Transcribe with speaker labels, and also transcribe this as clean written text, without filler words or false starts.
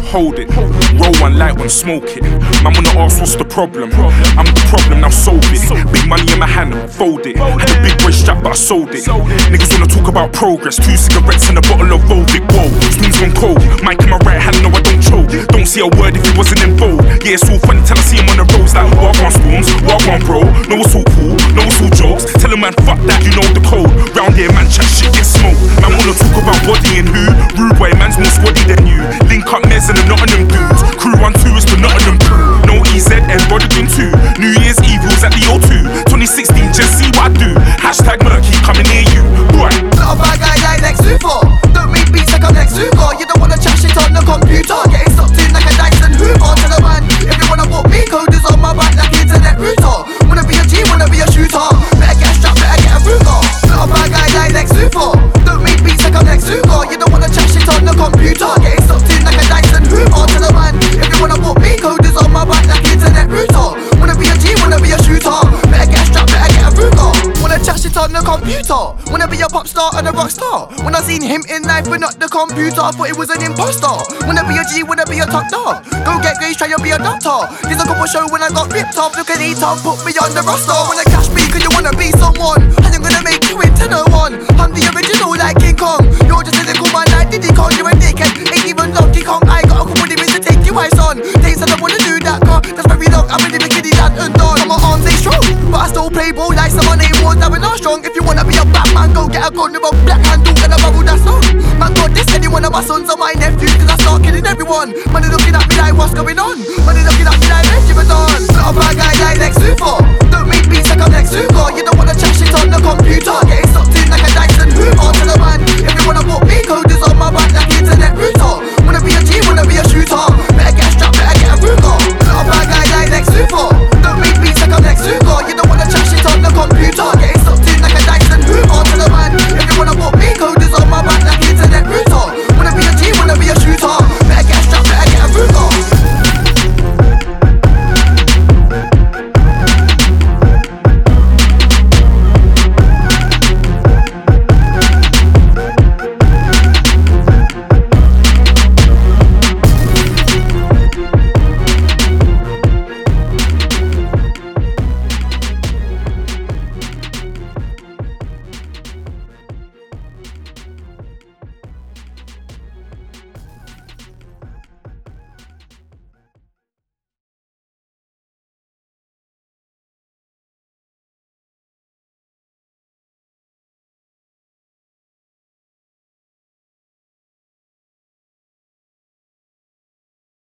Speaker 1: hold it. Roll one, light one, smoke it. Man wanna ask what's the problem. I'm the problem, now solve it. Big money in my hand, fold it. Had a big boy strap, but I sold it. Niggas wanna talk about progress. 2 cigarettes and a bottle of Volvic. Whoa, spoons gone cold. Mic in my right hand, no I don't choke. Don't see a word if it wasn't in bold. Yeah, it's all funny till I see him on the roads like walk on spoons, walk on bro. No it's all cool, no it's all jokes. Tell a man fuck that, you know the code. Round here man chat shit get smoked. Man wanna talk about body and who. Rude boy, man's more squaddy than you. Link up Mez and the Nottingham dudes. Crew 1-2 is the Nottingham crew. No EZ and Rodigan 2. New Year's Eve was at the O2. 2016, just see what I do. Hashtag murky coming near you. Boy.
Speaker 2: Not a bad guy like Lex Luthor. Don't make beats like I'm Lex Luthor. You don't wanna chat shit on the computer. Getting sucked in like a Dyson Hoover. Tell a man if they wanna walk me, coders on my back like internet router. Wanna be a G, wanna be a shooter. Better get a strap, better get a Ruger. Not a bad guy like Lex Luthor. Don't make beats like I'm Lex Luthor. You don't wanna chat shit on the computer. Getting sucked in like a Dyson Hoover. Tell a man if they wanna walk me, coders on my back like internet router. Wanna be a G, wanna be a shooter. Better get a strap, better get a Ruger. Wanna chat shit on the computer. Wanna be a pop star and a rock star. When I seen him in life but not the computer, I thought it was an imposter. Wanna be a G, wanna be a top dog. Go get grades, try and be a doctor. There's a couple show when I got ripped off. Look at E-Top, put me on the roster. Wanna cash me cause you wanna be someone, and I'm gonna make you into the one. I'm the original like King Kong. You're just a little man like Diddy Kong. You're a dickhead, ain't even Donkey Kong. I got a couple demons to take you eyes on. Days that I wanna do that car, that's very long. I'm in the bikini that and done. My arms ain't strong, but I still play ball like someone ain't was that we're not strong. If you wanna be a Batman, go get a gun with a black handle and a bubble that's on. Man, God, this any one of my sons or my nephews, cause I start killing everyone. Man, they're looking at me like, what's going on?